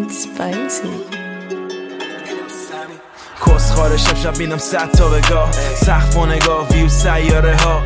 spicy. کس خاره شب بینم 100 تا بگاه سقف و نگاه ویو سیاره ها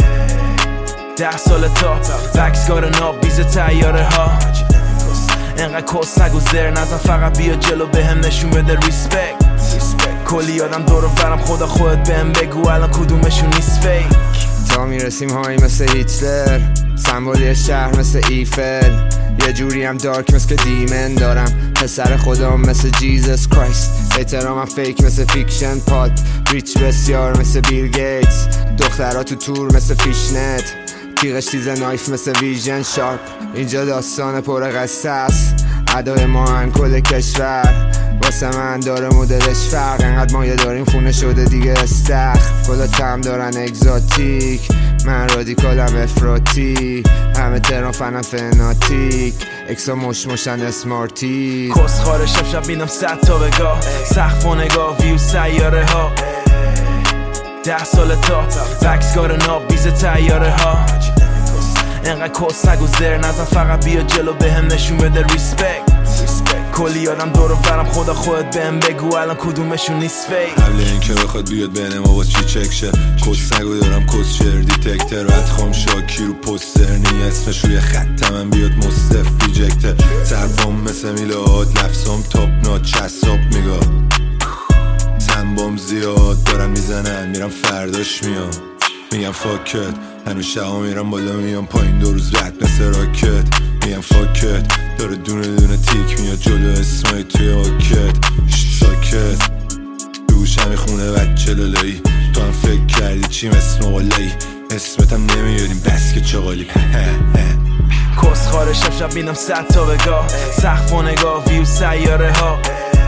10 سال تا وکسگار ناب بیز تیاره ها انقدر کس نگو زر نزن فقط بیا جلو بهم نشون بده ریسپکت کلی آدم دور و برم خدا خودت بهم بگو الان کدومشون نیست فیک تا میرسیم هایی مثل هیتلر سمبولی شهر مثل ایفل یه جوری هم دارک مثل دیمن دارم پسر خودم مثل جیزس کرایست احترامم فیک مثل فیکشن پاد ریچ بسیار مثل بیل گیتس دخترها تو تور مثل فیشنت تیغش تیز نایف مثل ویژن شارپ اینجا داستان پر قصه است ادای ما هم کل کشور واسه من داره مدلش فرق انقدر مایه داریم خونه شده دیگه استخ کلا تم دارن اگزاتیک من رادیکالم افراطی همه تهران فنم فناتیک اکسا مشمشن اسمارتی کس خاره شب بینم 100 تا بگاه سقف و نگاه ویو سیاره ها 10 سال تا وکسگار ناب بیز تیاره ها انقدر کس نگو زر نزن فقط بیا جلو بهم نشون بده ریسپکت کلی آدم دور و برم خدا خودت بهم بگو الان کدومشون نیست فیک قبل اینکه بخواد بیاد بین ما باز چی چک شه کس نگو دارم کس شر دیتکتر ادخام شاکی رو پوستر نی اسمش روی خط من بیاد مصطف ریجکتر سربام مثل میلاد لفظام تاپ نات چساب میگا سنبام زیاد دارن میزنن میرم فرداش میام میگم فاکت هنوز شبا میرم بالا میام پایین 2 روز رد مثل راکت میگم فاکت داره دونه دونه تیک میاد جلو اسمای توی آکت ساکت دوشم خونه بچه لالایی تو هم فکر کردی چیم اسم غالایی اسمتم نمیاریم بس که چغالی کس خاره شب بینم 100 تا بگاه سقف و نگاه ویو سیاره ها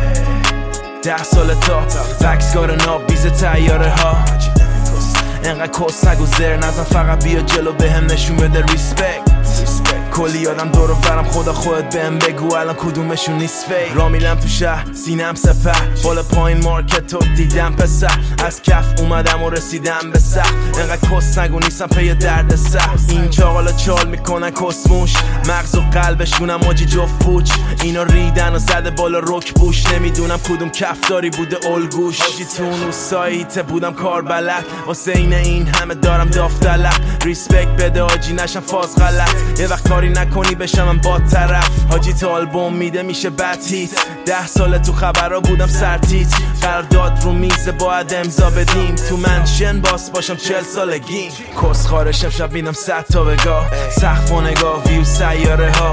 10 سال تا وکسگار ناب بیز تیاره ها انقدر کس نگو زر نزن فقط بیا جلو بهم نشون بده ریسپکت کلی آدم دور و برم خدا خودت بهم بگو الان کدومشون نیست فیک را میرم تو شهر سینم سپه بالا پایین مارکت رو دیدم پسر از کف اومدم و رسیدم به سخت انقدر کس نگو نیستم پی درد سخت این چاقالا چال میکنن کسموش مغز و قلبشونم آجی جفت پوچ اینا ریدن و زده بالا رک بوش نمیدونم کدوم کفداری بوده الگوش آجی تو اون سایت بودم کار بلد واسه این همه دارم دافتلق ریسپکت بده آجی نشم فاز غلط یه وقت کاری نکنی بشم من با طرف حاجی تا آلبوم میده میشه بد هیت 10 سال تو خبرها بودم سرتیت قرارداد رو میزه باید امضا بدیم تو منشن باس باشم 40 سالگیم کس خاره شب بینم 100 تا بگاه سقف و نگاه ویو سیاره ها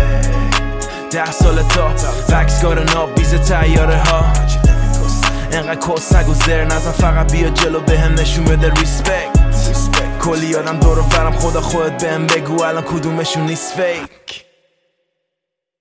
10 سال تا وکسگار ناب بیز تیاره ها انقدر کس نگو زر نزن فقط بیا جلو بهم نشون بده ریسپکت کلی آدم دور و برم خدا خودت بهم بگو الان کدومشون نیست فیک